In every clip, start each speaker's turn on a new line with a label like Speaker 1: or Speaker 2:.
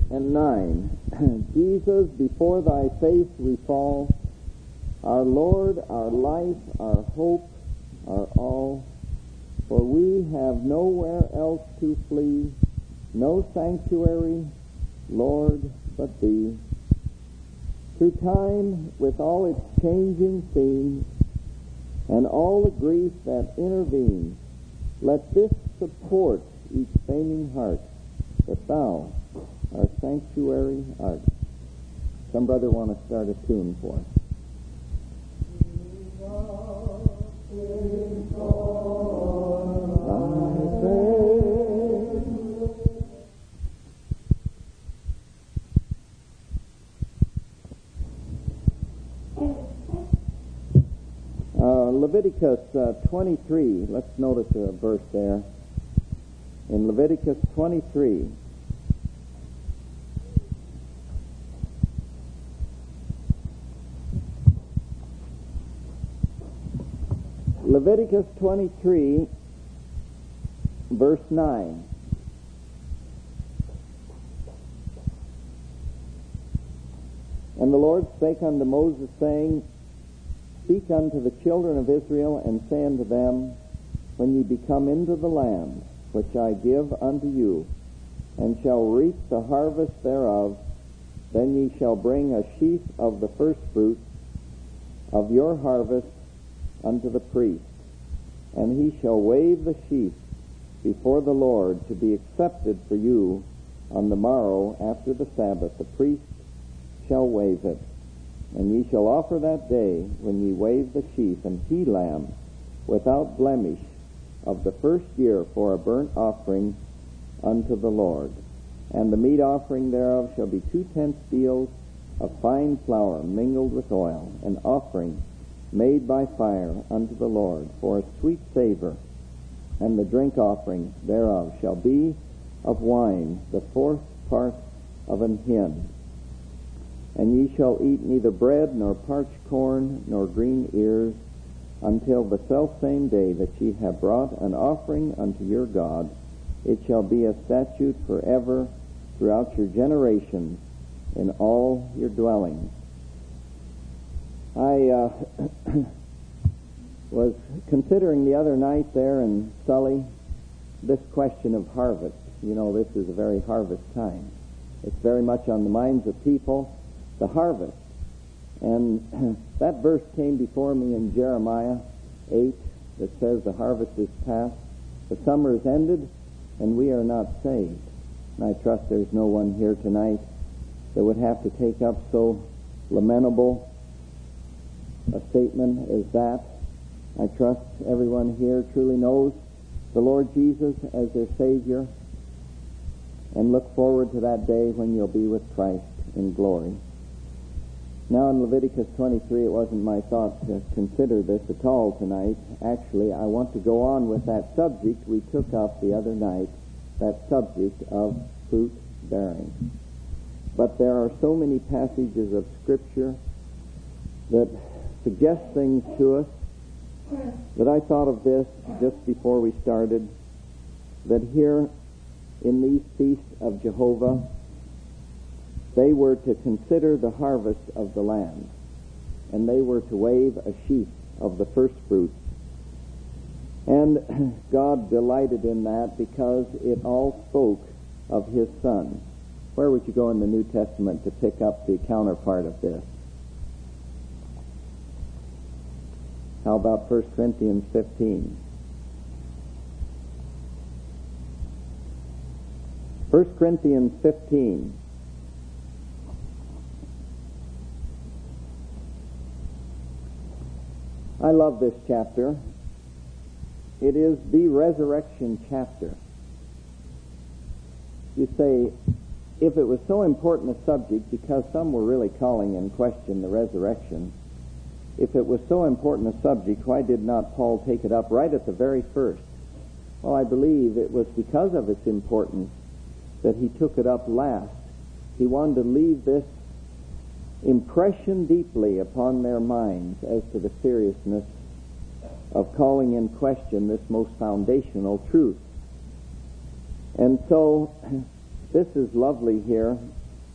Speaker 1: and 9. Jesus, before thy face we fall, our Lord, our life, our hope, our all, for we have nowhere else to flee, no sanctuary, Lord, but thee. Through time, with all its changing themes, and all the grief that intervenes, let this support each fainting heart, that thou, our sanctuary, art. Some brother want to start a tune for us. Leviticus 23, let's notice a verse there. In Leviticus 23, Leviticus 23, verse 9. And the Lord spake unto Moses, saying, Speak unto the children of Israel, and say unto them, When ye be come into the land which I give unto you, and shall reap the harvest thereof, then ye shall bring a sheaf of the firstfruits of your harvest unto the priest, and he shall wave the sheaf before the Lord to be accepted for you on the morrow after the Sabbath. The priest shall wave it. And ye shall offer that day, when ye wave the sheaf, an he-lamb without blemish of the first year for a burnt offering unto the Lord. And the meat offering thereof shall be 2/10 deals of fine flour mingled with oil, an offering made by fire unto the Lord for a sweet savor. And the drink offering thereof shall be of wine, the 4th part of an hin. And ye shall eat neither bread, nor parched corn, nor green ears, until the selfsame day that ye have brought an offering unto your God. It shall be a statute forever throughout your generations in all your dwellings. I was considering the other night there in Sully this question of harvest. You know, this is a very harvest time. It's very much on the minds of people, the harvest. And that verse came before me in Jeremiah 8 that says the harvest is past, the summer is ended, and we are not saved. And I trust there's no one here tonight that would have to take up so lamentable a statement as that. I trust everyone here truly knows the Lord Jesus as their Savior, and look forward to that day when you'll be with Christ in glory. Now in Leviticus 23, it wasn't my thought to consider this at all tonight. Actually, I want to go on with that subject we took up the other night, that subject of fruit bearing. But there are so many passages of Scripture that suggest things to us that I thought of this just before we started, that here in these feasts of Jehovah, they were to consider the harvest of the land, and they were to wave a sheaf of the first fruits. And God delighted in that because it all spoke of His Son. Where would you go in the New Testament to pick up the counterpart of this? How about 1 Corinthians 15? 1 Corinthians 15. I love this chapter. It is the resurrection chapter. You say, if it was so important a subject, because some were really calling in question the resurrection, if it was so important a subject, why did not Paul take it up right at the very first? Well, I believe it was because of its importance that he took it up last. He wanted to leave this impression deeply upon their minds as to the seriousness of calling in question this most foundational truth. And so, this is lovely here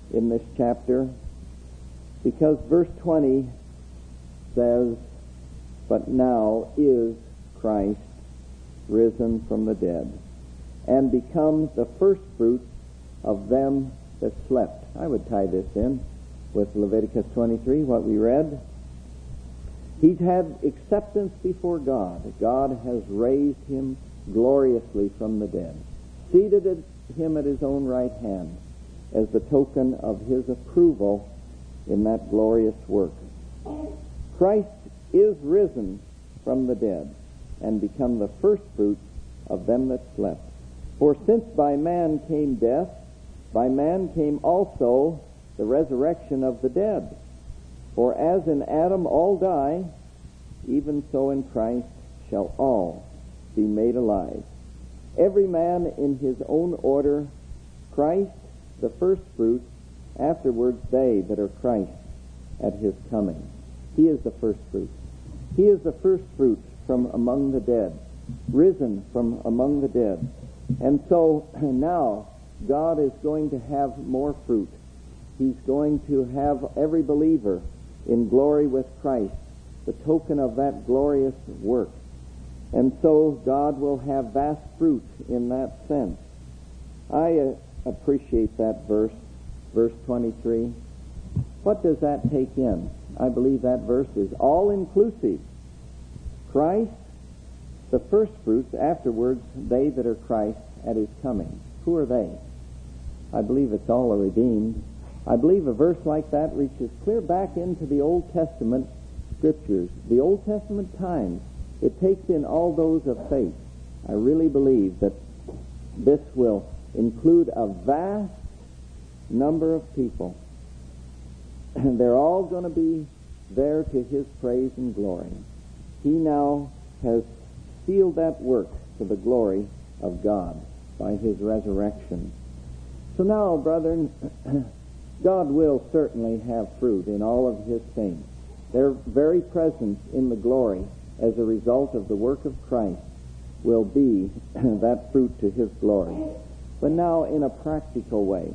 Speaker 1: in this chapter because verse 20 says, "But now is Christ risen from the dead, and become the firstfruits of them that slept." I would tie this in with Leviticus 23, what we read. He's had acceptance before God. God has raised him gloriously from the dead, seated him at his own right hand as the token of his approval in that glorious work. Christ is risen from the dead and become the firstfruits of them that slept. For since by man came death, by man came also the resurrection of the dead. For as in Adam all die, even so in Christ shall all be made alive. Every man in his own order, Christ the firstfruits, afterwards they that are Christ at his coming. He is the firstfruits. He is the firstfruits from among the dead, risen from among the dead. And so now God is going to have more fruit. He's going to have every believer in glory with Christ, the token of that glorious work. And so God will have vast fruit in that sense. I appreciate that verse 23. What does that take in? I believe that verse is all-inclusive. Christ, the firstfruits, afterwards they that are Christ at his coming. Who are they? I believe it's all the redeemed. I believe a verse like that reaches clear back into the Old Testament scriptures, the Old Testament times. It takes in all those of faith. I really believe that this will include a vast number of people. And they're all going to be there to his praise and glory. He now has sealed that work to the glory of God by his resurrection. So now, brethren, God will certainly have fruit in all of his saints. Their very presence in the glory as a result of the work of Christ will be that fruit to his glory. But now in a practical way.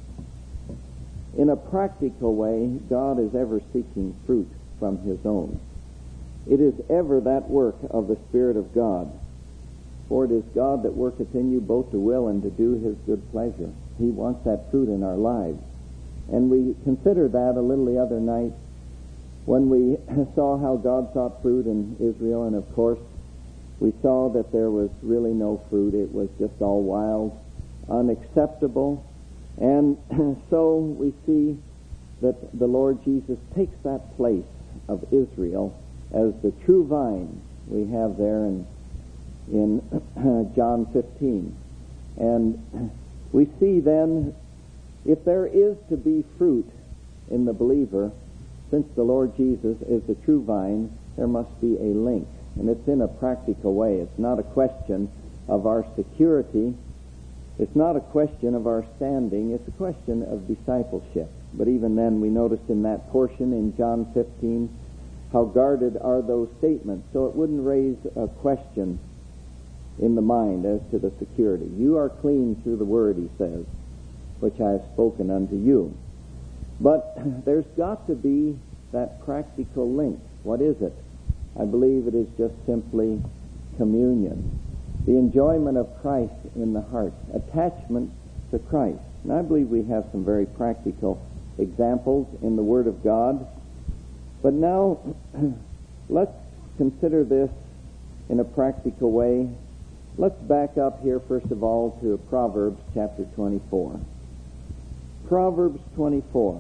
Speaker 1: In a practical way, God is ever seeking fruit from his own. It is ever that work of the Spirit of God. For it is God that worketh in you both to will and to do his good pleasure. He wants that fruit in our lives. And we considered that a little the other night when we saw how God sought fruit in Israel, and of course we saw that there was really no fruit. It was just all wild, unacceptable. And so we see that the Lord Jesus takes that place of Israel as the true vine we have there in John 15. And we see then, if there is to be fruit in the believer, since the Lord Jesus is the true vine, there must be a link. And it's in a practical way. It's not a question of our security. It's not a question of our standing. It's a question of discipleship. But even then, we noticed in that portion in John 15 how guarded are those statements. So it wouldn't raise a question in the mind as to the security. You are clean through the word, he says, which I have spoken unto you. But there's got to be that practical link. What is it? I believe it is just simply communion. The enjoyment of Christ in the heart. Attachment to Christ. And I believe we have some very practical examples in the Word of God. But now, let's consider this in a practical way. Let's back up here, first of all, to Proverbs chapter 24. Proverbs 24.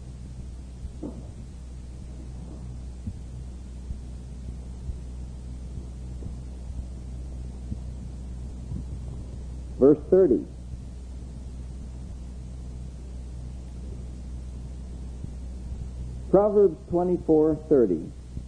Speaker 1: Verse 30. Proverbs 24:30.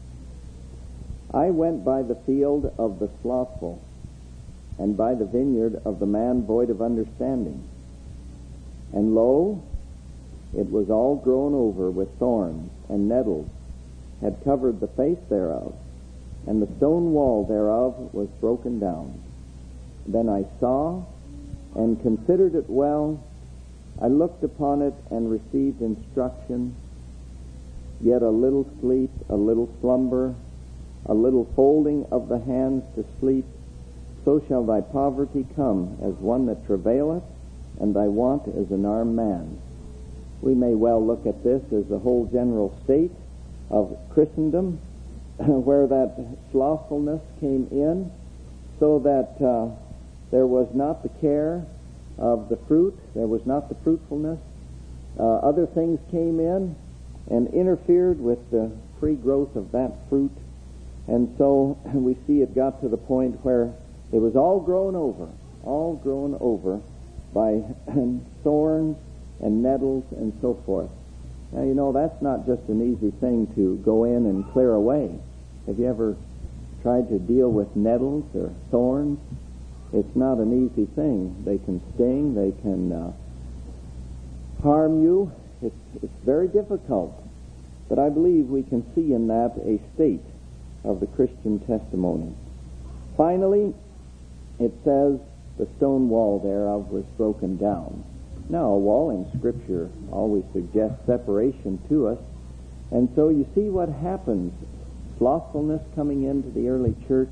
Speaker 1: I went by the field of the slothful, and by the vineyard of the man void of understanding. And lo, it was all grown over with thorns, and nettles had covered the face thereof, and the stone wall thereof was broken down. Then I saw and considered it well, I looked upon it and received instruction, yet a little sleep, a little slumber, a little folding of the hands to sleep, so shall thy poverty come as one that travaileth, and thy want as an armed man. We may well look at this as the whole general state of Christendom, where that slothfulness came in, so that there was not the care of the fruit, there was not the fruitfulness. Other things came in and interfered with the free growth of that fruit. And so we see it got to the point where it was all grown over by thorns and nettles and so forth. Now, you know, that's not just an easy thing to go in and clear away. Have you ever tried to deal with nettles or thorns? It's not an easy thing. They can sting, they can harm you. It's very difficult. But I believe we can see in that a state of the Christian testimony. Finally, it says the stone wall thereof was broken down. Now, a wall in Scripture always suggests separation to us. And so you see what happens. Slothfulness coming into the early church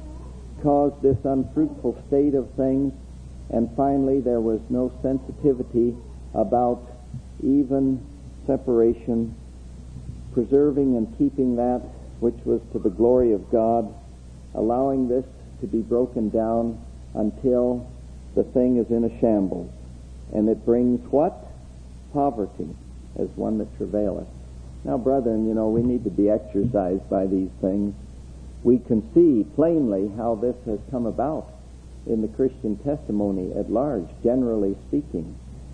Speaker 1: caused this unfruitful state of things, and finally there was no sensitivity about even separation, preserving and keeping that which was to the glory of God, allowing this to be broken down until the thing is in a shambles. And it brings what? Poverty, as one that travaileth. Now, brethren, you know, we need to be exercised by these things. We can see plainly how this has come about in the Christian testimony at large, generally speaking.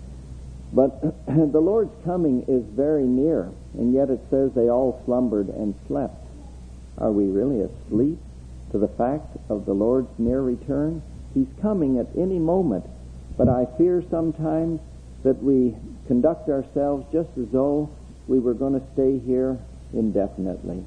Speaker 1: But the Lord's coming is very near, and yet it says they all slumbered and slept. Are we really asleep to the fact of the Lord's near return? He's coming at any moment, but I fear sometimes that we conduct ourselves just as though we were going to stay here indefinitely.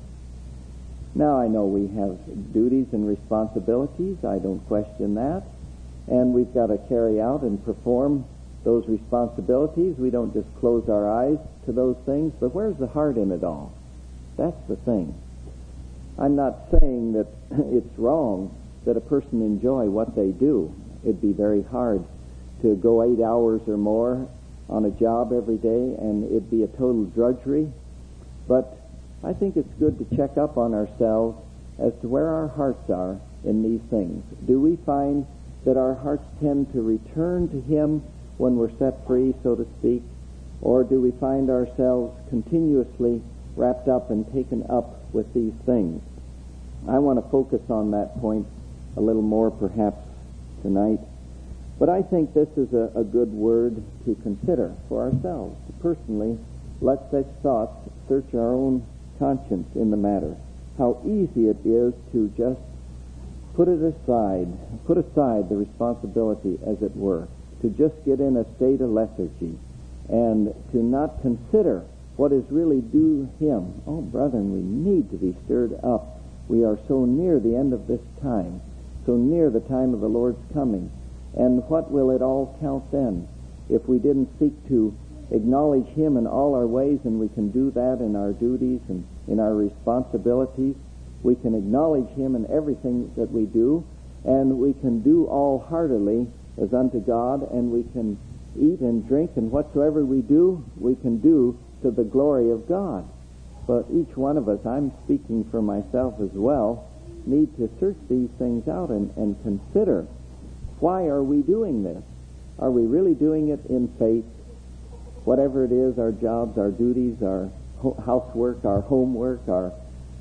Speaker 1: Now, I know we have duties and responsibilities. I don't question that. And we've got to carry out and perform those responsibilities. We don't just close our eyes to those things. But where's the heart in it all? That's the thing. I'm not saying that it's wrong that a person enjoy what they do. It'd be very hard to go 8 hours or more on a job every day, and it'd be a total drudgery. But I think it's good to check up on ourselves as to where our hearts are in these things. Do we find that our hearts tend to return to Him when we're set free, so to speak? Or do we find ourselves continuously wrapped up and taken up with these things? I want to focus on that point a little more perhaps tonight. But I think this is a good word to consider for ourselves. Personally, let such thoughts search our own conscience in the matter. How easy it is to just put aside the responsibility, as it were, to just get in a state of lethargy and to not consider what is really due Him. Oh, brethren, we need to be stirred up. We are so near the end of this time, so near the time of the Lord's coming. And what will it all count then if we didn't seek to acknowledge Him in all our ways? And we can do that in our duties and in our responsibilities. We can acknowledge Him in everything that we do, and we can do all heartily as unto God, and we can eat and drink, and whatsoever we do, we can do to the glory of God. But each one of us, I'm speaking for myself as well, need to search these things out and consider, why are we doing this? Are we really doing it in faith? Whatever it is, our jobs, our duties, our housework, our homework, our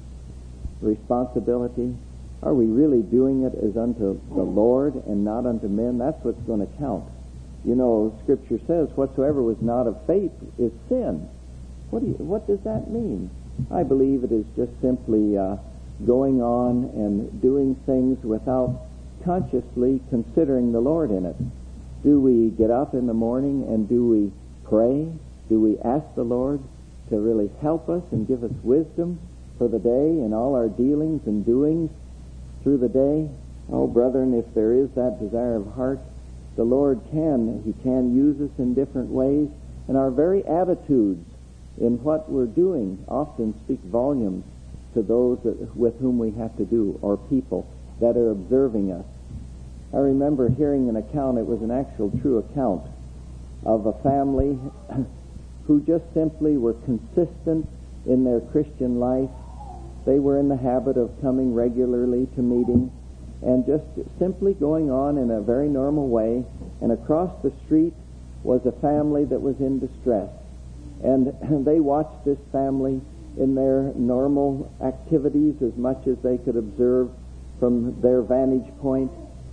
Speaker 1: responsibility, are we really doing it as unto the Lord and not unto men? That's what's going to count. You know, Scripture says, whatsoever was not of faith is sin. What does that mean? I believe it is just simply going on and doing things without consciously considering the Lord in it. Do we get up in the morning and do we pray? Do we ask the Lord to really help us and give us wisdom for the day in all our dealings and doings through the day? Oh, brethren, if there is that desire of heart, the Lord He can use us in different ways, and our very attitudes in what we're doing often speak volumes to those with whom we have to do, or people that are observing us. I remember hearing an account, it was an actual true account, of a family who just simply were consistent in their Christian life. They were in the habit of coming regularly to meetings and just simply going on in a very normal way. And across the street was a family that was in distress. And they watched this family in their normal activities as much as they could observe from their vantage point.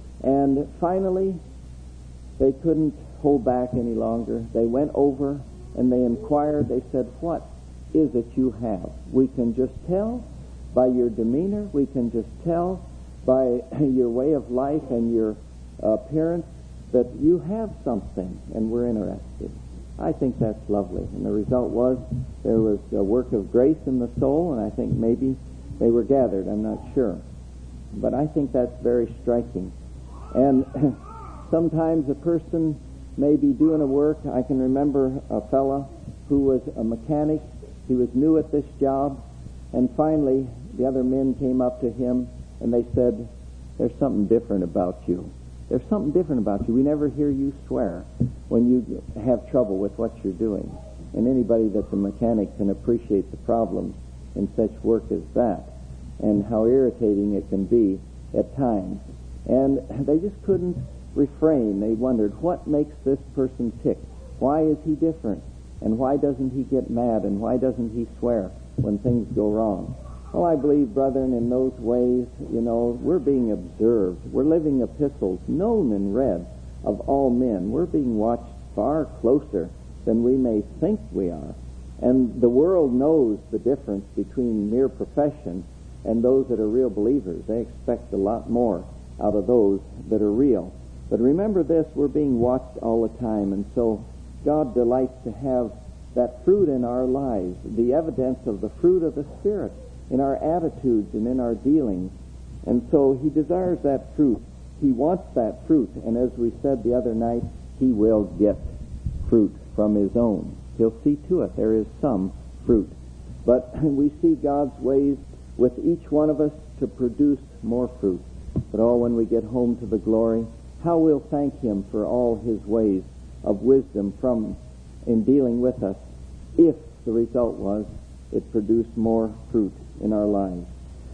Speaker 1: And finally, they couldn't hold back any longer. They went over and they inquired. They said, "What is it you have? We can just tell by your demeanor. We can just tell by your way of life and your appearance that you have something, and we're interested." I think that's lovely. And the result was there was a work of grace in the soul, and I think maybe they were gathered. I'm not sure. But I think that's very striking. And sometimes a person may be doing a work. I can remember a fella who was a mechanic. He was new at this job. And finally, the other men came up to him and they said, "There's something different about you. There's something different about you. We never hear you swear when you have trouble with what you're doing." And anybody that's a mechanic can appreciate the problems in such work as that and how irritating it can be at times. And they just couldn't refrain. They wondered, what makes this person tick? Why is he different? And why doesn't he get mad? And why doesn't he swear when things go wrong? Well, I believe, brethren, in those ways, we're being observed. We're living epistles, known and read of all men. We're being watched far closer than we may think we are. And the world knows the difference between mere profession and those that are real believers. They expect a lot more out of those that are real. But remember this, we're being watched all the time, and so God delights to have that fruit in our lives, the evidence of the fruit of the Spirit in our attitudes and in our dealings. And so He desires that fruit. He wants that fruit, and as we said the other night, He will get fruit from His own. He'll see to it there is some fruit. But we see God's ways with each one of us to produce more fruit. But when we get home to the glory, how we'll thank Him for all His ways of wisdom in dealing with us, if the result was it produced more fruit in our lives.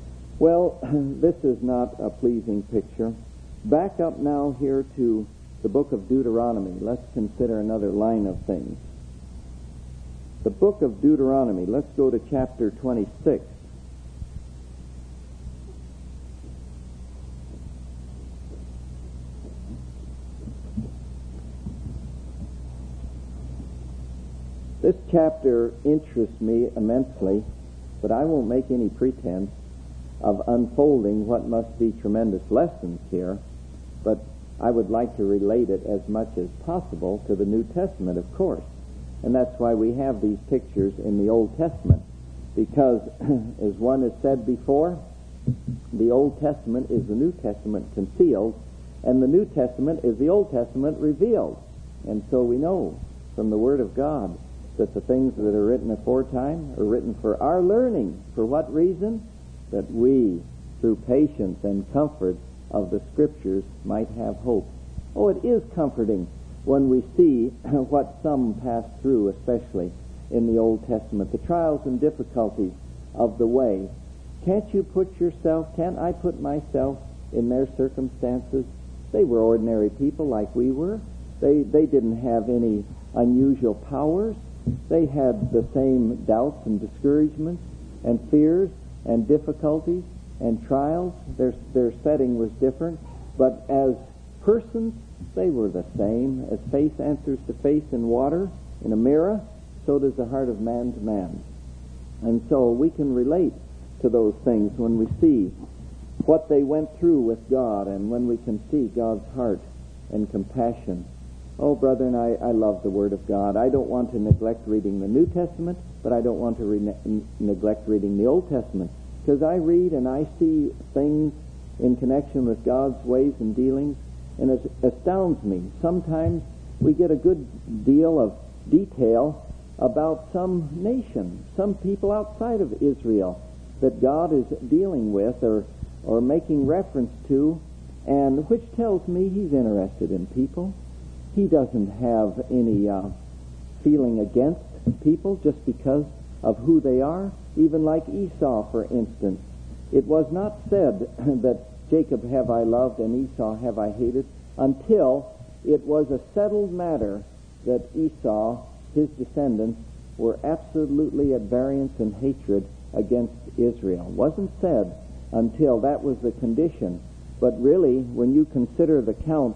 Speaker 1: Well, this is not a pleasing picture. Back up now here to the book of Deuteronomy. Let's consider another line of things. The book of Deuteronomy. Let's go to chapter 26. This chapter interests me immensely, but I won't make any pretense of unfolding what must be tremendous lessons here, but I would like to relate it as much as possible to the New Testament, of course. And that's why we have these pictures in the Old Testament, because, as one has said before, the Old Testament is the New Testament concealed, and the New Testament is the Old Testament revealed. And so we know from the Word of God that the things that are written aforetime are written for our learning. For what reason? That we, through patience and comfort of the Scriptures, might have hope. Oh, it is comforting when we see what some pass through, especially in the Old Testament, the trials and difficulties of the way. Can't I put myself in their circumstances? They were ordinary people like we were. They didn't have any unusual powers. They had the same doubts and discouragements and fears and difficulties and trials. Their setting was different, but as persons, they were the same. As face answers to face in water, in a mirror, so does the heart of man to man. And so we can relate to those things when we see what they went through with God and when we can see God's heart and compassion. Oh, brethren, I love the Word of God. I don't want to neglect reading the New Testament, but I don't want to neglect reading the Old Testament, because I read and I see things in connection with God's ways and dealings and it astounds me. Sometimes we get a good deal of detail about some nation, some people outside of Israel that God is dealing with or making reference to, and which tells me he's interested in people. He doesn't have any feeling against people just because of who they are, even like Esau, for instance. It was not said that Jacob have I loved and Esau have I hated until it was a settled matter that Esau, his descendants, were absolutely at variance and hatred against Israel. It wasn't said until that was the condition. But really, when you consider the count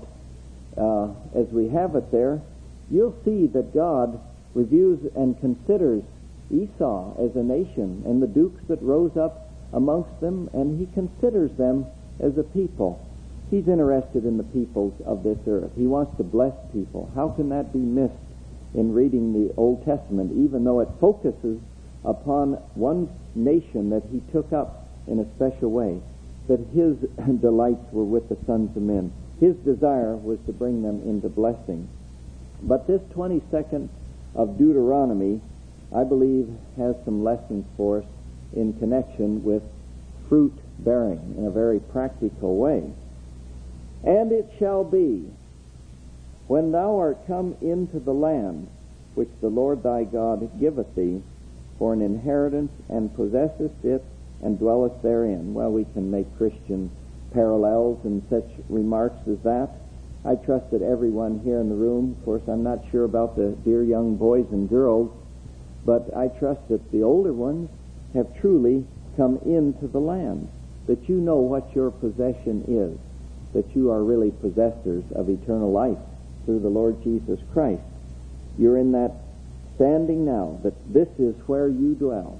Speaker 1: as we have it there, you'll see that God reviews and considers Esau as a nation and the dukes that rose up amongst them, and he considers them as a people. He's interested in the peoples of this earth. He wants to bless people. How can that be missed in reading the Old Testament, even though it focuses upon one nation that he took up in a special way, that his delights were with the sons of men. His desire was to bring them into blessing. But this 22nd of Deuteronomy, I believe, has some lessons for us in connection with fruit bearing in a very practical way. And it shall be, when thou art come into the land which the Lord thy God giveth thee for an inheritance, and possessest it, and dwellest therein. Well, we can make Christian parallels and such remarks as that. I trust that everyone here in the room, of course I'm not sure about the dear young boys and girls, but I trust that the older ones have truly come into the land, that you know what your possession is, that you are really possessors of eternal life through the Lord Jesus Christ. You're in that standing now, that this is where you dwell.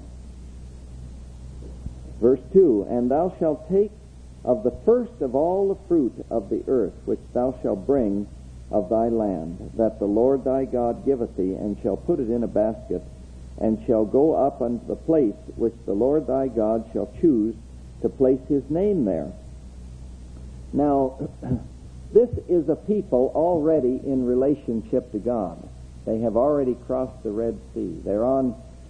Speaker 1: Verse 2, and thou shalt take of the first of all the fruit of the earth, which thou shalt bring of thy land, that the Lord thy God giveth thee, and shall put it in a basket, and shall go up unto the place which the Lord thy God shall choose to place his name there. Now, this is a people already in relationship to God. They have already crossed the Red Sea. They're on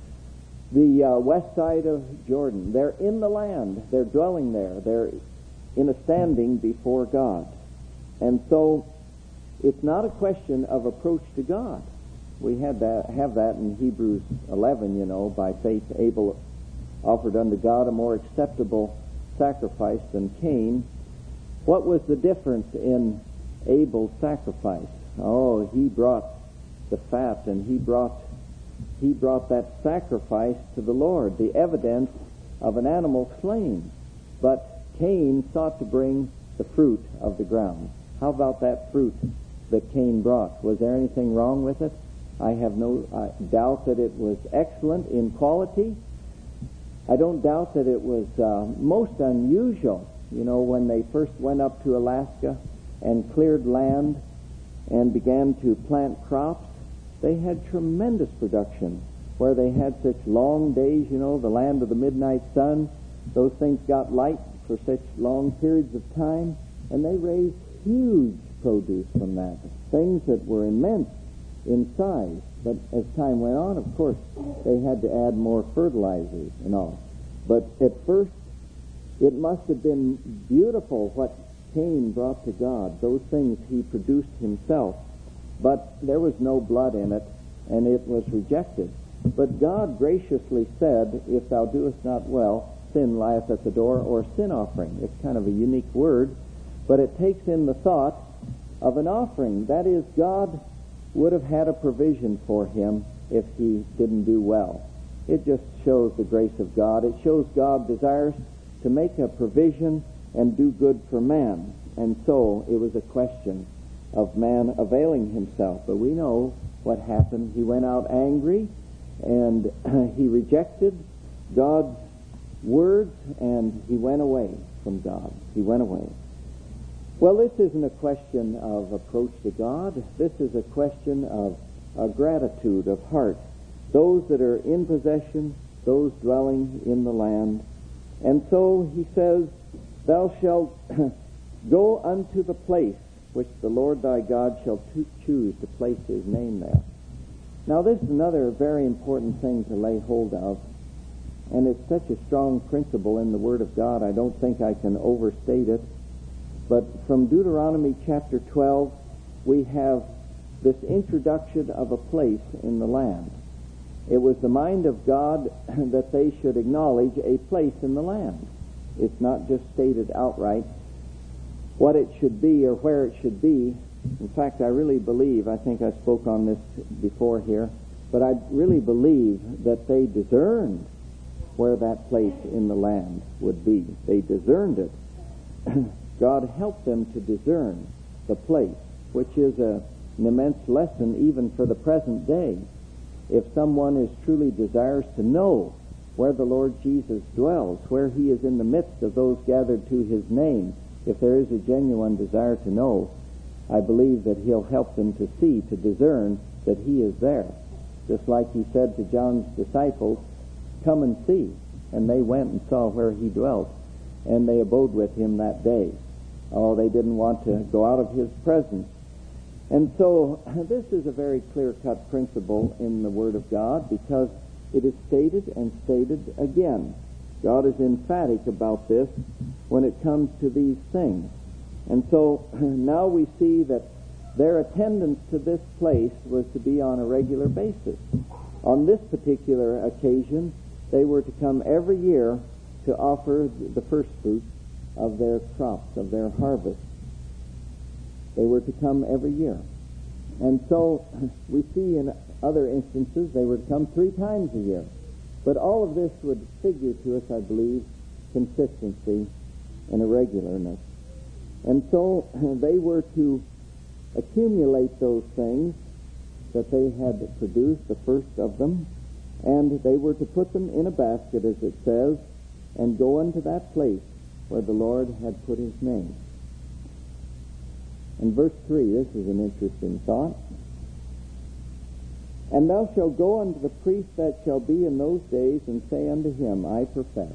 Speaker 1: the west side of Jordan. They're in the land. They're dwelling there. They're in a standing before God. And so it's not a question of approach to God. We have that in Hebrews 11, by faith Abel offered unto God a more acceptable sacrifice than Cain. What was the difference in Abel's sacrifice? Oh, he brought the fat, and he brought that sacrifice to the Lord, the evidence of an animal slain. But Cain sought to bring the fruit of the ground. How about that fruit that Cain brought? Was there anything wrong with it? I have no doubt that it was excellent in quality. I don't doubt that it was most unusual. When they first went up to Alaska and cleared land and began to plant crops, they had tremendous production where they had such long days, the land of the midnight sun. Those things got light for such long periods of time, and they raised huge produce from that, things that were immense in size. But as time went on, of course, they had to add more fertilizers and all. But at first, it must have been beautiful what Cain brought to God, those things he produced himself. But there was no blood in it, and it was rejected. But God graciously said, if thou doest not well, sin lieth at the door, or sin offering. It's kind of a unique word, but it takes in the thought of an offering. That is, God would have had a provision for him if he didn't do well. It just shows the grace of God. It shows God desires to make a provision and do good for man. And so it was a question of man availing himself. But we know what happened. He went out angry, and he rejected God's words, and he went away from God. He went away. Well, this isn't a question of approach to God. This is a question of gratitude of heart. Those that are in possession, those dwelling in the land. And so he says, thou shalt go unto the place which the Lord thy God shall choose to place his name there. Now this is another very important thing to lay hold of, and it's such a strong principle in the Word of God, I don't think I can overstate it. But from Deuteronomy chapter 12, we have this introduction of a place in the land. It was the mind of God that they should acknowledge a place in the land. It's not just stated outright what it should be or where it should be. In fact, I really believe, I think I spoke on this before here, but I really believe that they discerned where that place in the land would be. They discerned it. God helped them to discern the place, which is an immense lesson even for the present day. If someone is truly desirous to know where the Lord Jesus dwells, where he is in the midst of those gathered to his name, if there is a genuine desire to know, I believe that he'll help them to see, to discern that he is there. Just like he said to John's disciples, come and see. And they went and saw where he dwelt, and they abode with him that day. Oh, they didn't want to go out of his presence. And so this is a very clear-cut principle in the Word of God, because it is stated and stated again. God is emphatic about this when it comes to these things. And so now we see that their attendance to this place was to be on a regular basis. On this particular occasion, they were to come every year to offer the first fruits of their crops, of their harvest. They were to come every year. And so we see in other instances they were to come 3 times a year. But all of this would figure to us, I believe, consistency and irregularness. And so they were to accumulate those things that they had produced, the first of them, and they were to put them in a basket, as it says, and go unto that place where the Lord had put his name. And verse 3, this is an interesting thought. And thou shalt go unto the priest that shall be in those days, and say unto him, I profess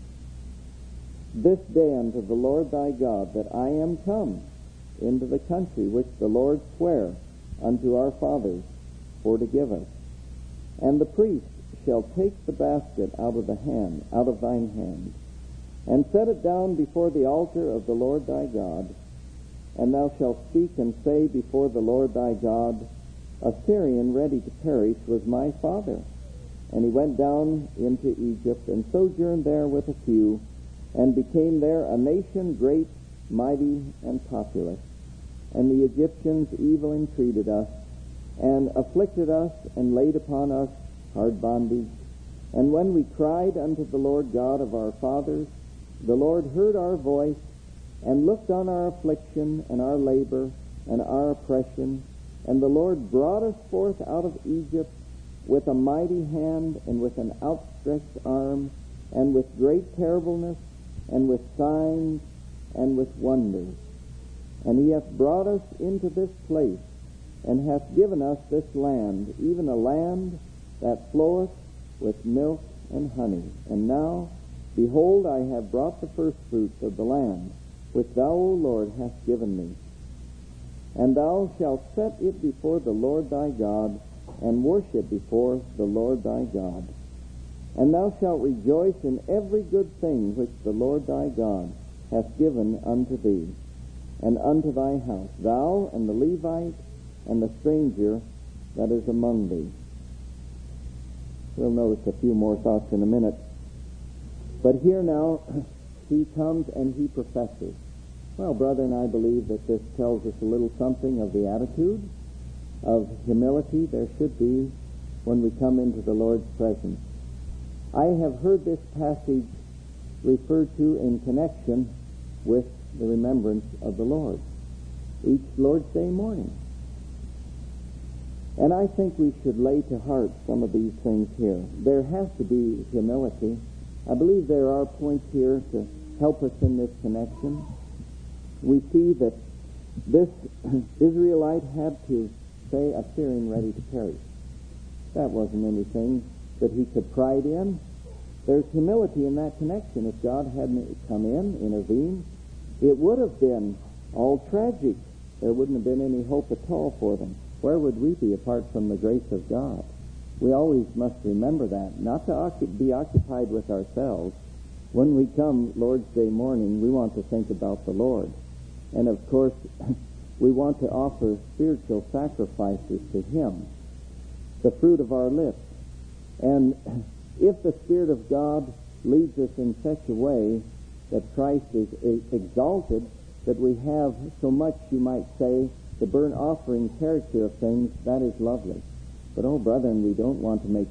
Speaker 1: this day unto the Lord thy God, that I am come into the country which the Lord sware unto our fathers for to give us. And the priest shall take the basket out of thine hand, and set it down before the altar of the Lord thy God. And thou shalt speak and say before the Lord thy God, a Syrian ready to perish was my father. And he went down into Egypt, and sojourned there with a few, and became there a nation great, mighty, and populous. And the Egyptians evil entreated us, and afflicted us, and laid upon us hard bondage. And when we cried unto the Lord God of our fathers, the Lord heard our voice, and looked on our affliction, and our labor, and our oppression. And the Lord brought us forth out of Egypt with a mighty hand, and with an outstretched arm, and with great terribleness, and with signs, and with wonders. And he hath brought us into this place, and hath given us this land, even a land that floweth with milk and honey. And now, behold, I have brought the first fruits of the land, which thou, O Lord, hast given me. And thou shalt set it before the Lord thy God, and worship before the Lord thy God. And thou shalt rejoice in every good thing which the Lord thy God hath given unto thee, and unto thy house, thou and the Levite, and the stranger that is among thee. We'll notice a few more thoughts in a minute. But here now, he comes and he professes. Well, brethren, I believe that this tells us a little something of the attitude of humility there should be when we come into the Lord's presence. I have heard this passage referred to in connection with the remembrance of the Lord each Lord's Day morning. And I think we should lay to heart some of these things here. There has to be humility. I believe there are points here to help us in this connection. We see that this Israelite had to say, a Syrian ready to perish. That wasn't anything that he could pride in. There's humility in that connection. If God hadn't come in, intervened, it would have been all tragic there wouldn't have been any hope at all for them. Where would we be apart from the grace of God? We always must remember that, not to be occupied with ourselves. When we come Lord's Day morning, we want to think about the Lord. And of course, we want to offer spiritual sacrifices to Him, the fruit of our lips. And if the Spirit of God leads us in such a way that Christ is exalted, that we have so much, you might say, the burnt offering character of things, that is lovely. But, oh, brethren, we don't want to make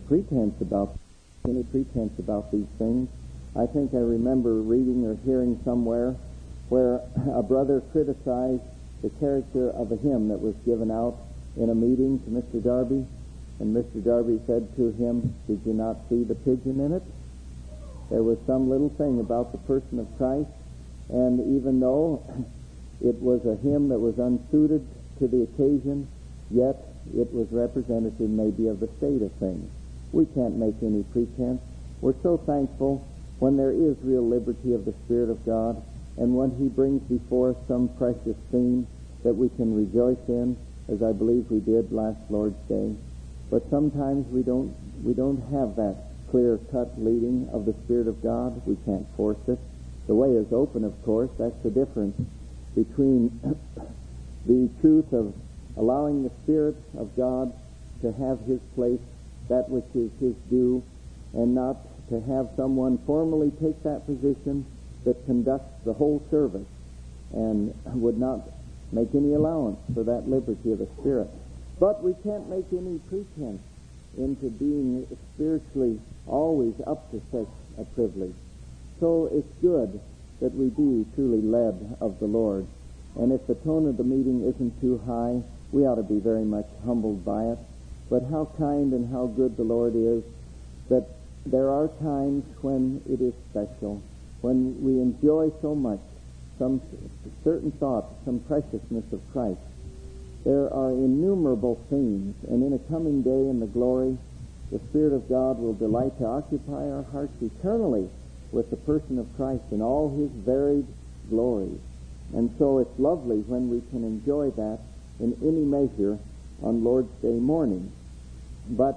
Speaker 1: any pretense about these things. I think I remember reading or hearing somewhere where a brother criticized the character of a hymn that was given out in a meeting to Mr. Darby, and Mr. Darby said to him, "Did you not see the pigeon in it?" There was some little thing about the person of Christ, and even though it was a hymn that was unsuited to the occasion, yet it was representative maybe of the state of things. We can't make any pretense. We're so thankful when there is real liberty of the Spirit of God, and when He brings before us some precious theme that we can rejoice in, as I believe we did last Lord's Day. But sometimes we don't have that clear-cut leading of the Spirit of God. We can't force it. The way is open, of course. That's the difference between the truth of allowing the Spirit of God to have His place, that which is His due, and not to have someone formally take that position that conducts the whole service and would not make any allowance for that liberty of the Spirit. But we can't make any pretense into being spiritually always up to such a privilege. So it's good that we be truly led of the Lord. And if the tone of the meeting isn't too high, we ought to be very much humbled by it. But how kind and how good the Lord is, that there are times when it is special, when we enjoy so much, some certain thought, some preciousness of Christ. There are innumerable themes, and in a coming day in the glory, the Spirit of God will delight to occupy our hearts eternally with the person of Christ in all His varied glories. And so it's lovely when we can enjoy that in any measure on Lord's Day morning. But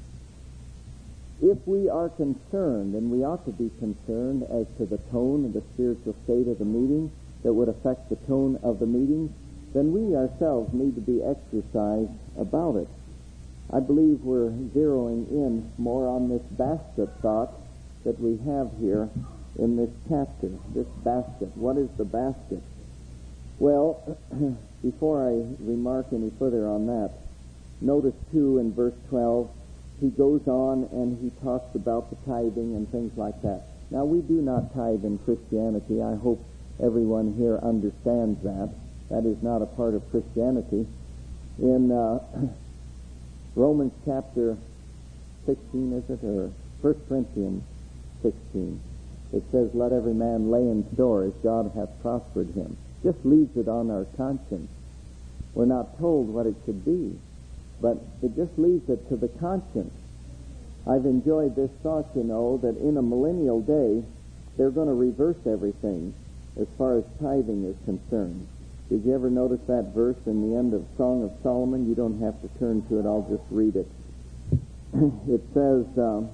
Speaker 1: if we are concerned, and we ought to be concerned as to the tone and the spiritual state of the meeting that would affect the tone of the meeting, then we ourselves need to be exercised about it. I believe we're zeroing in more on this basket thought that we have here in this chapter, this basket. What is the basket? Well, before I remark any further on that, notice too in verse 12, he goes on and he talks about the tithing and things like that. Now, we do not tithe in Christianity. I hope everyone here understands that. That is not a part of Christianity. In Romans chapter 16, is it, or 1 Corinthians 16, it says, "Let every man lay in store as God hath prospered him." Just leaves it on our conscience. We're not told what it should be, but it just leaves it to the conscience. I've enjoyed this thought, that in a millennial day, they're going to reverse everything as far as tithing is concerned. Did you ever notice that verse in the end of Song of Solomon? You don't have to turn to it. I'll just read it. It says,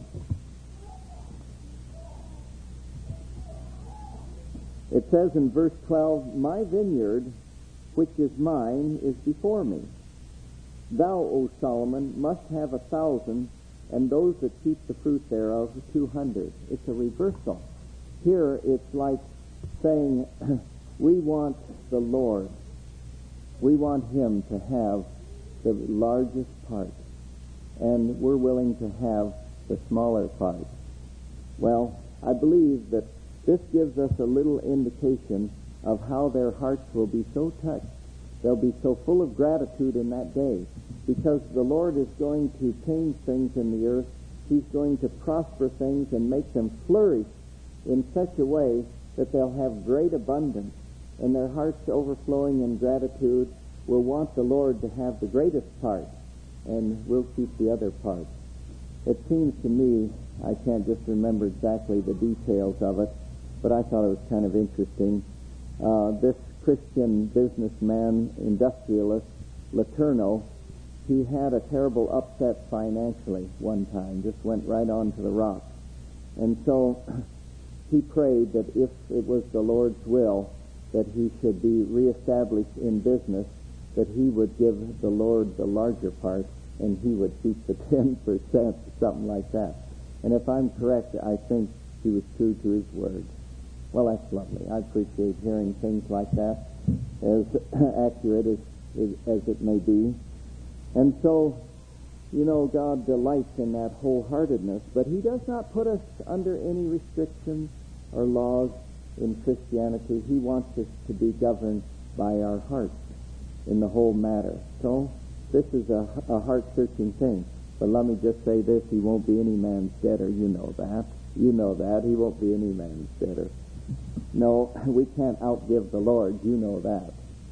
Speaker 1: in verse 12, "My vineyard, which is mine, is before me. Thou, O Solomon, must have 1,000, and those that keep the fruit thereof 200. It's a reversal. Here it's like saying, we want the Lord. We want Him to have the largest part, and we're willing to have the smaller part. Well, I believe that this gives us a little indication of how their hearts will be so touched. They'll be so full of gratitude in that day, because the Lord is going to change things in the earth. He's going to prosper things and make them flourish in such a way that they'll have great abundance, and their hearts overflowing in gratitude will want the Lord to have the greatest part, and we'll keep the other part. It seems to me, I can't just remember exactly the details of it, but I thought it was kind of interesting. This Christian businessman, industrialist, Letourneau, he had a terrible upset financially one time, just went right on to the rocks. And so he prayed that if it was the Lord's will that he should be reestablished in business, that he would give the Lord the larger part and he would keep the 10%, something like that. And if I'm correct, I think he was true to his word. Well, that's lovely. I appreciate hearing things like that, as accurate as it may be. And so, you know, God delights in that wholeheartedness, but he does not put us under any restrictions or laws in Christianity. He wants us to be governed by our hearts in the whole matter. So this is a heart-searching thing. But let me just say this, he won't be any man's debtor. You know that. You know that. He won't be any man's debtor. No, we can't outgive the Lord. You know that.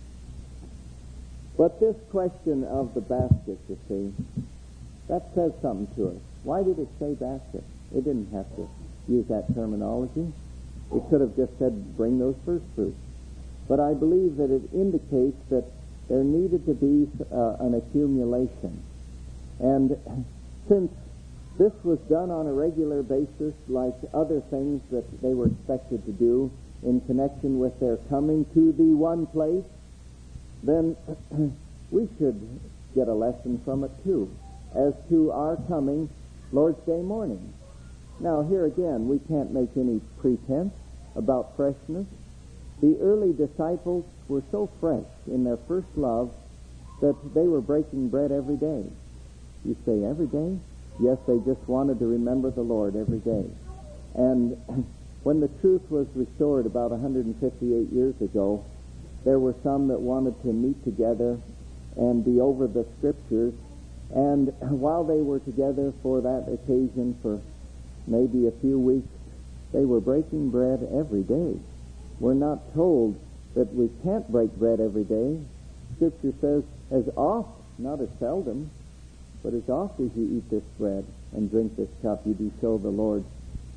Speaker 1: But this question of the basket, you see, that says something to us. Why did it say basket? It didn't have to use that terminology. It could have just said, bring those first fruits. But I believe that it indicates that there needed to be an accumulation. And since this was done on a regular basis, like other things that they were expected to do in connection with their coming to the one place, then we should get a lesson from it too, as to our coming Lord's Day morning. Now here again, we can't make any pretense about freshness. The early disciples were so fresh in their first love that they were breaking bread every day. You say, every day? Yes, they just wanted to remember the Lord every day. And when the truth was restored about 158 years ago, there were some that wanted to meet together and be over the Scriptures. And while they were together for that occasion for maybe a few weeks, they were breaking bread every day. We're not told that we can't break bread every day. Scripture says, as oft, not as seldom, but as oft as you eat this bread and drink this cup, you do show the Lord's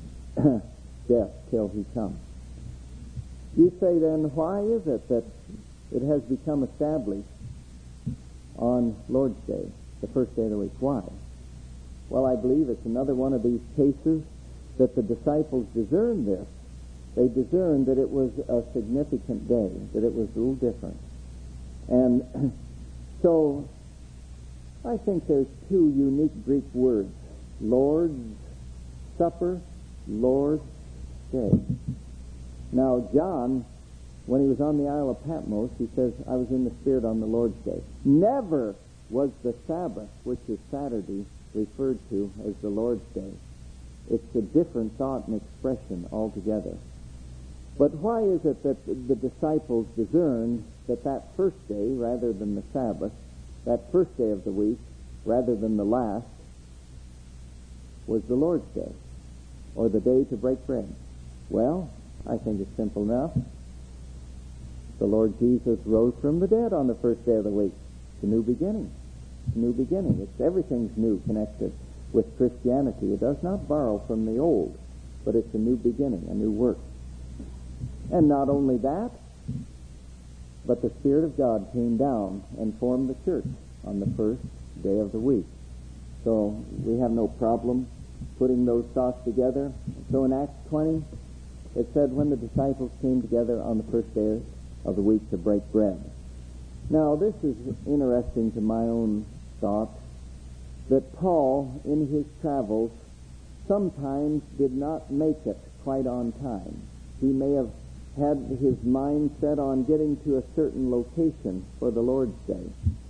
Speaker 1: death till he comes. You say then, why is it that it has become established on Lord's Day, the first day of the week? Why? Well, I believe it's another one of these cases that the disciples discerned this. They discerned that it was a significant day, that it was a little different. And so I think there's two unique Greek words, Lord's Supper, Lord's Day. Now, John, when he was on the Isle of Patmos, he says, I was in the Spirit on the Lord's Day. Never was the Sabbath, which is Saturday, referred to as the Lord's Day. It's a different thought and expression altogether. But why is it that the disciples discerned that that first day, rather than the Sabbath, that first day of the week, rather than the last, was the Lord's Day, or the day to break bread? Well, I think it's simple enough. The Lord Jesus rose from the dead on the first day of the week. It's a new beginning. It's a new beginning. Everything's new connected with Christianity. It does not borrow from the old, but it's a new beginning, a new work. And not only that, but the Spirit of God came down and formed the church on the first day of the week. So we have no problem putting those thoughts together. So in Acts 20, it said when the disciples came together on the first day of the week to break bread. Now this is interesting to my own thought, that Paul in his travels sometimes did not make it quite on time. He may have had his mind set on getting to a certain location for the Lord's Day.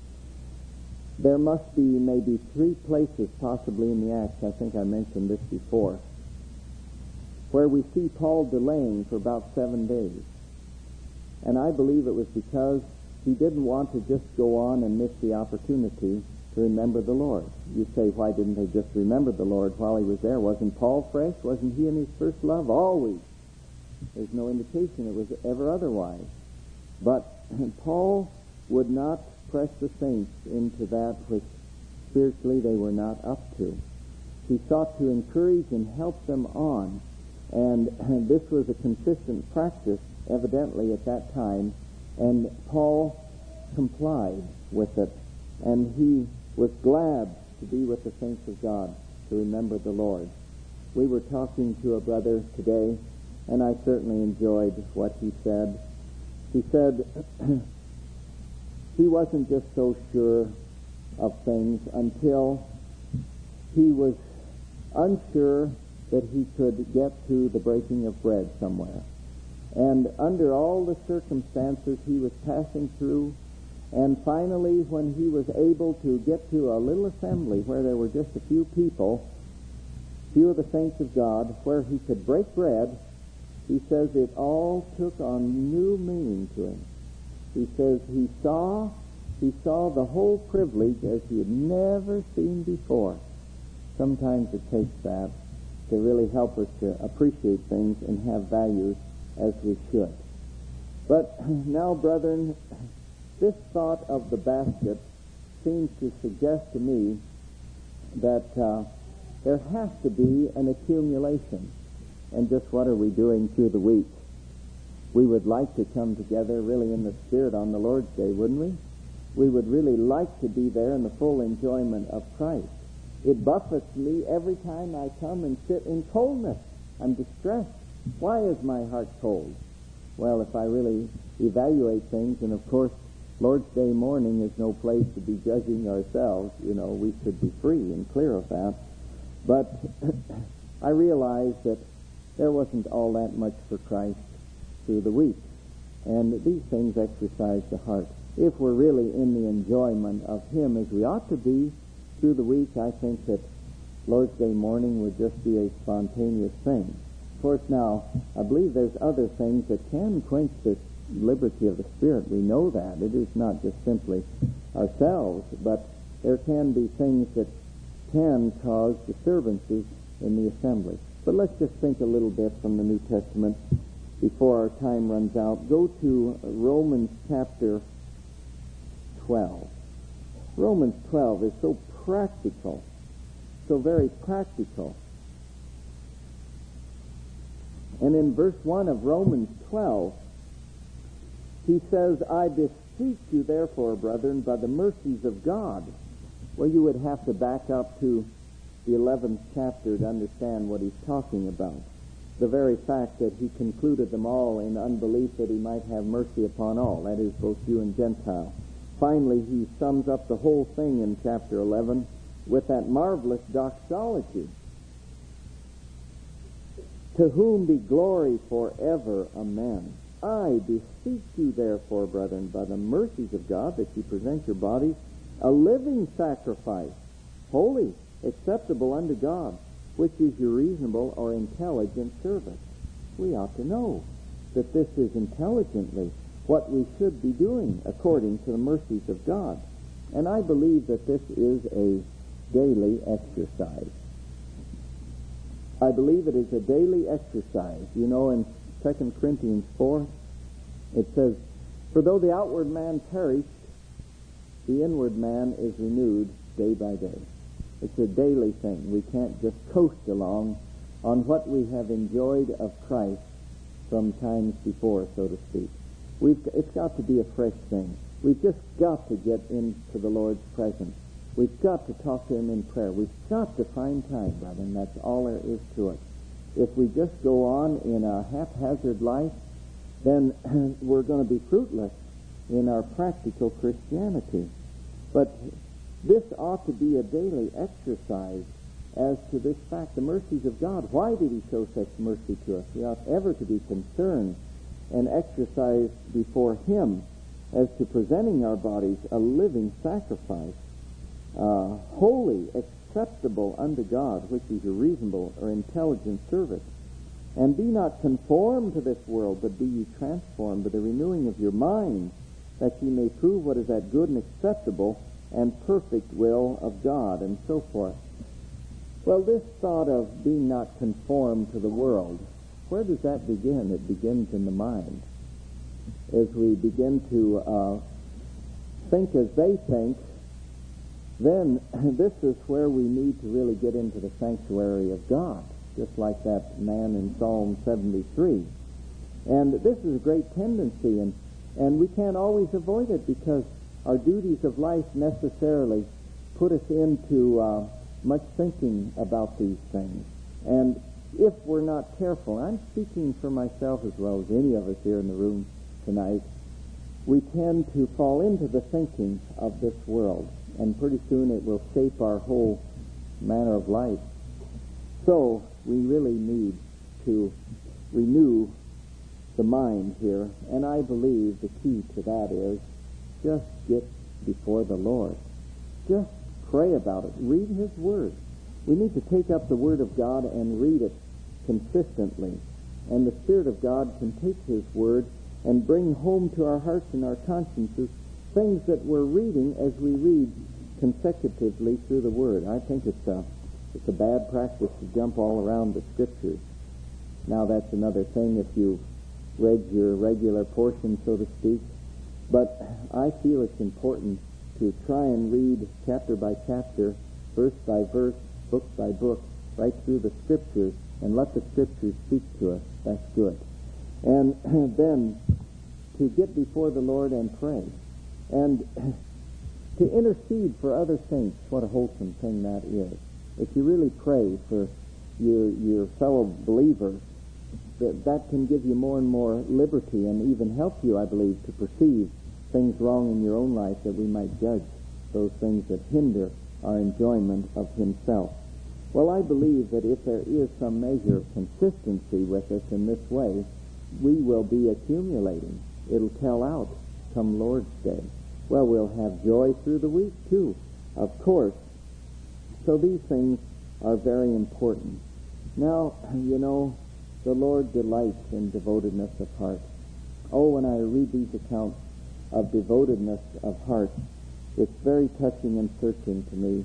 Speaker 1: There must be maybe 3 places possibly in the Acts, I think I mentioned this before, where we see Paul delaying for about 7 days. And I believe it was because he didn't want to just go on and miss the opportunity to remember the Lord. You say, why didn't they just remember the Lord while he was there? Wasn't Paul fresh? Wasn't he in his first love? Always. There's no indication it was ever otherwise. But Paul would not press the saints into that which spiritually they were not up to. He sought to encourage and help them on. And this was a consistent practice, evidently, at that time. And Paul complied with it, and he was glad to be with the saints of God, to remember the Lord. We were talking to a brother today, and I certainly enjoyed what he said. He said he wasn't just so sure of things until he was unsure that he could get to the breaking of bread somewhere. And under all the circumstances he was passing through, and finally when he was able to get to a little assembly where there were just a few people, few of the saints of God, where he could break bread, he says it all took on new meaning to him. He says he saw the whole privilege as he had never seen before. Sometimes it takes that to really help us to appreciate things and have values as we should. But now, brethren, this thought of the basket seems to suggest to me that there has to be an accumulation. And just what are we doing through the week? We would like to come together really in the Spirit on the Lord's Day, wouldn't we? We would really like to be there in the full enjoyment of Christ. It buffets me every time I come and sit in coldness. I'm distressed. Why is my heart cold? Well, if I really evaluate things, and of course, Lord's Day morning is no place to be judging ourselves. You know, we should be free and clear of that. But I realize that there wasn't all that much for Christ through the week. And these things exercise the heart. If we're really in the enjoyment of Him as we ought to be through the week, I think that Lord's Day morning would just be a spontaneous thing. Of course, now, I believe there's other things that can quench this liberty of the Spirit. We know that. It is not just simply ourselves, but there can be things that can cause disturbances in the assembly. But let's just think a little bit from the New Testament before our time runs out. Go to Romans chapter 12. Romans 12 is so practical, so very practical. And in verse 1 of Romans 12, he says, I beseech you therefore, brethren, by the mercies of God. Well, you would have to back up to the 11th chapter to understand what he's talking about. The very fact that he concluded them all in unbelief that he might have mercy upon all, that is, both Jew and Gentile. Finally, he sums up the whole thing in chapter 11 with that marvelous doxology. To whom be glory forever. Amen. I beseech you therefore, brethren, by the mercies of God, that you present your bodies a living sacrifice, holy, acceptable unto God, which is your reasonable or intelligent service. We ought to know that this is intelligently what we should be doing according to the mercies of God. And I believe that this is a daily exercise. I believe it is a daily exercise. You know, in 2 Corinthians 4, it says, For though the outward man perished, the inward man is renewed day by day. It's a daily thing. We can't just coast along on what we have enjoyed of Christ from times before, so to speak. It's got to be a fresh thing. We've just got to get into the Lord's presence. We've got to talk to Him in prayer. We've got to find time, brother, and that's all there is to it. If we just go on in a haphazard life, then we're going to be fruitless in our practical Christianity. But this ought to be a daily exercise as to this fact, the mercies of God. Why did He show such mercy to us? We ought ever to be concerned and exercised before Him as to presenting our bodies a living sacrifice, holy, acceptable unto God, which is your reasonable or intelligent service. And be not conformed to this world, but be ye transformed by the renewing of your mind, that ye may prove what is that good and acceptable and perfect will of God, and so forth. Well, this thought of being not conformed to the world, where does that begin? It begins in the mind. As we begin to think as they think, then this is where we need to really get into the sanctuary of God, just like that man in Psalm 73. And this is a great tendency, and And we can't always avoid it because our duties of life necessarily put us into much thinking about these things. And if we're not careful, I'm speaking for myself as well as any of us here in the room tonight, we tend to fall into the thinking of this world, and pretty soon it will shape our whole manner of life. So we really need to renew the mind here, and I believe the key to that is just get before the Lord. Just pray about it. Read His Word. We need to take up the Word of God and read it consistently. And the Spirit of God can take His Word and bring home to our hearts and our consciences things that we're reading as we read consecutively through the Word. I think it's a bad practice to jump all around the Scriptures. Now that's another thing if you read your regular portion, so to speak. But I feel it's important to try and read chapter by chapter, verse by verse, book by book, right through the Scriptures, and let the Scriptures speak to us. That's good. And then to get before the Lord and pray. And to intercede for other saints. What a wholesome thing that is. If you really pray for your fellow believers, that can give you more and more liberty and even help you, I believe, to perceive things wrong in your own life, that we might judge those things that hinder our enjoyment of Himself. Well, I believe that if there is some measure of consistency with us in this way, we will be accumulating. It'll tell out come Lord's Day. Well, we'll have joy through the week, too, of course. So these things are very important. Now, the Lord delights in devotedness of heart. Oh, when I read these accounts of devotedness of heart, it's very touching and searching to me.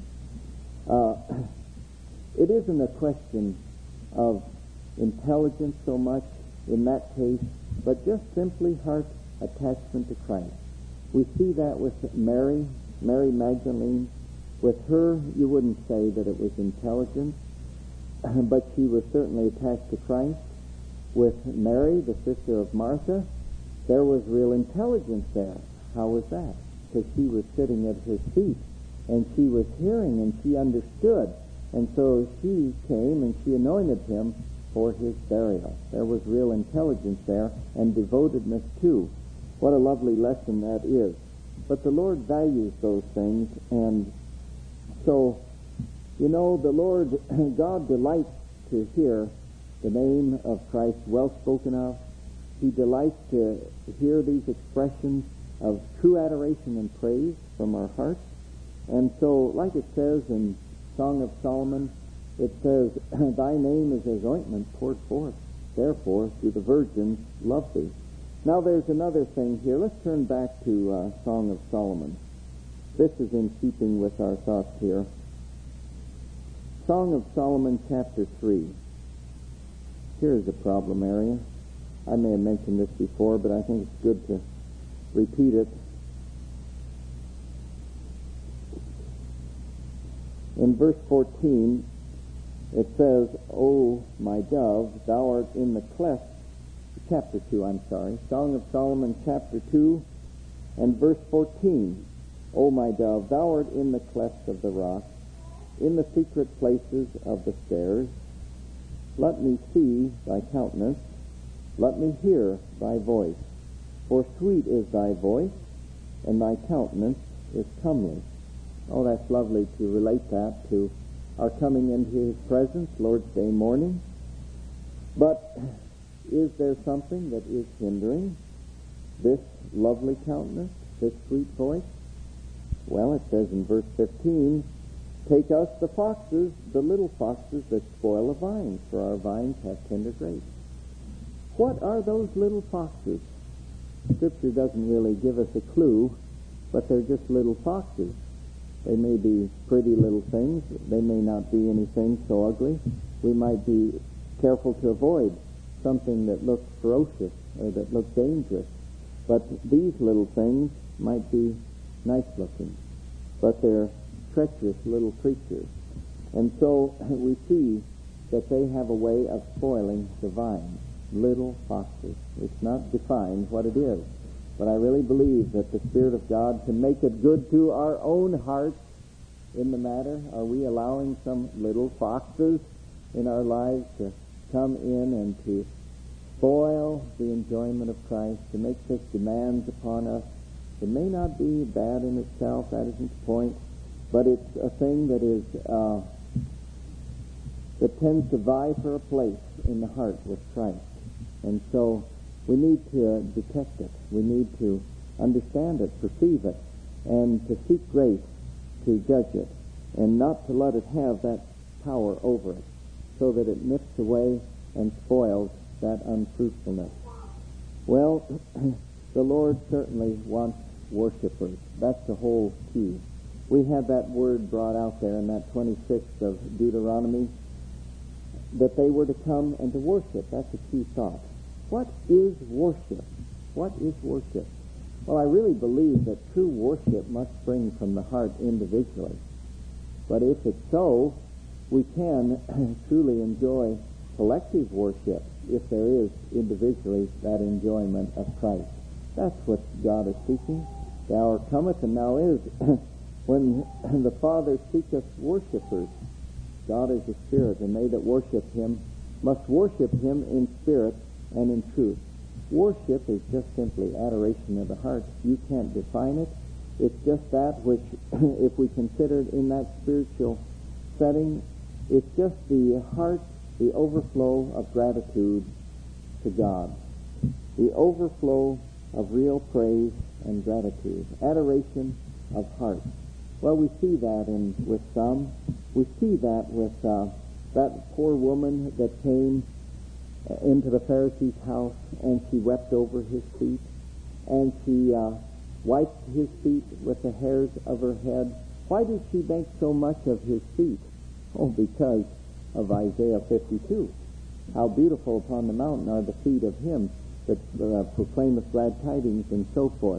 Speaker 1: It isn't a question of intelligence so much in that case, but just simply heart attachment to Christ. We see that with Mary Magdalene. With her, you wouldn't say that it was intelligence, but she was certainly attached to Christ. With Mary, the sister of Martha, there was real intelligence there. How was that? Because she was sitting at His feet, and she was hearing, and she understood. And so she came and she anointed Him for His burial. There was real intelligence there, and devotedness too. What a lovely lesson that is. But the Lord values those things, and so, the Lord, God delights to hear the name of Christ well spoken of. He delights to hear these expressions of true adoration and praise from our hearts. And so, like it says in Song of Solomon, it says, Thy name is as ointment poured forth. Therefore, do the virgins love Thee. Now there's another thing here. Let's turn back to Song of Solomon. This is in keeping with our thoughts here. Song of Solomon, chapter 3. Here's a problem area. I may have mentioned this before, but I think it's good to repeat it. In verse 14, it says, O my dove, thou art in the cleft. Chapter 2, Song of Solomon, chapter 2, and verse 14. O my dove, thou art in the cleft of the rock, in the secret places of the stairs. Let me see thy countenance, let me hear thy voice. For sweet is thy voice, and thy countenance is comely. Oh, that's lovely to relate that to our coming into His presence, Lord's Day morning. But is there something that is hindering this lovely countenance, this sweet voice? Well, it says in verse 15, Take us the foxes, the little foxes that spoil the vines, for our vines have tender grapes. What are those little foxes? Scripture doesn't really give us a clue, but they're just little foxes. They may be pretty little things. They may not be anything so ugly. We might be careful to avoid something that looks ferocious or that looks dangerous. But these little things might be nice looking, but they're treacherous little creatures. And so we see that they have a way of spoiling the vine. Little foxes. It's not defined what it is. But I really believe that the Spirit of God can make it good to our own hearts in the matter. Are we allowing some little foxes in our lives to come in and to spoil the enjoyment of Christ, to make such demands upon us? It may not be bad in itself, that isn't the point, but it's a thing that is that tends to vie for a place in the heart with Christ. And so we need to detect it. We need to understand it, perceive it, and to seek grace to judge it, and not to let it have that power over it, so that it nips away and spoils that unfruitfulness. Well, the Lord certainly wants worshipers. That's the whole key. We had that word brought out there in that 26th of Deuteronomy, that they were to come and to worship. That's a key thought. What is worship? What is worship? Well, I really believe that true worship must spring from the heart individually. But if it's so, we can truly enjoy collective worship if there is individually that enjoyment of Christ. That's what God is seeking. The hour cometh, and now is, when the Father seeketh worshipers. God is a spirit, and they that worship him must worship him in spirit and in truth. Worship is just simply adoration of the heart. You can't define it. It's just that which, if we consider it in that spiritual setting, it's just the heart, the overflow of gratitude to God. The overflow of real praise and gratitude. Adoration of heart. Well, we see that with some. We see that with that poor woman that came into the Pharisee's house, and she wept over his feet, and she wiped his feet with the hairs of her head. Why did she make so much of his feet? Oh, because of Isaiah 52. How beautiful upon the mountain are the feet of him that proclaimeth glad tidings, and so forth.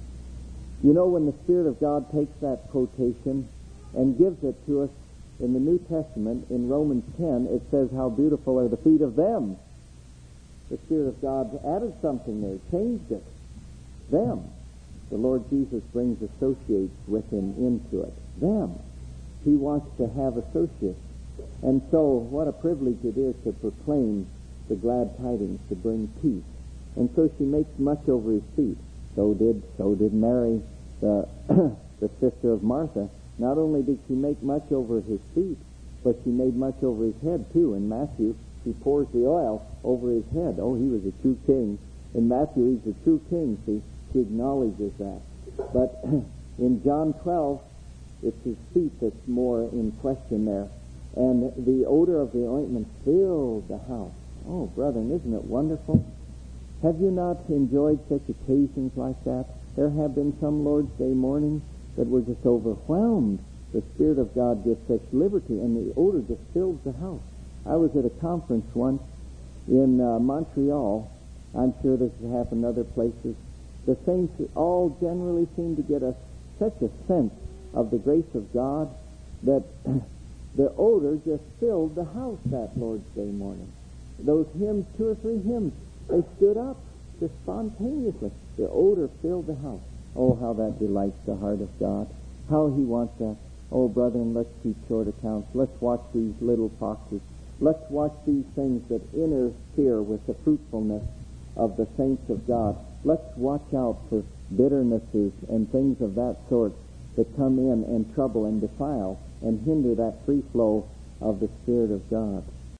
Speaker 1: You know, when the Spirit of God takes that quotation and gives it to us in the New Testament, in Romans 10, it says, how beautiful are the feet of them. The Spirit of God added something there, changed it. Them. The Lord Jesus brings associates with him into it. Them. He wants to have associates. And so, what a privilege it is to proclaim the glad tidings, to bring peace. And so she makes much over his feet. So did Mary, the sister of Martha. Not only did she make much over his feet, but she made much over his head too. In Matthew, she pours the oil over his head. Oh, he was a true king. In Matthew, he's a true king. See, she acknowledges that. But in John 12, it's his feet that's more in question there. And the odor of the ointment filled the house. Oh, brethren, isn't it wonderful? Have you not enjoyed such occasions like that? There have been some Lord's Day mornings that were just overwhelmed. The Spirit of God gives such liberty, and the odor just fills the house. I was at a conference once in Montreal. I'm sure this has happened other places. The saints all generally seem to get such a sense of the grace of God that the odor just filled the house that Lord's Day morning. Those hymns, 2 or 3 hymns, they stood up just spontaneously. The odor filled the house. Oh, how that delights the heart of God. How he wants that. Oh, brethren, let's keep short accounts. Let's watch these little foxes. Let's watch these things that interfere with the fruitfulness of the saints of God. Let's watch out for bitternesses and things of that sort that come in and trouble and defile and hinder that free flow of the Spirit of God.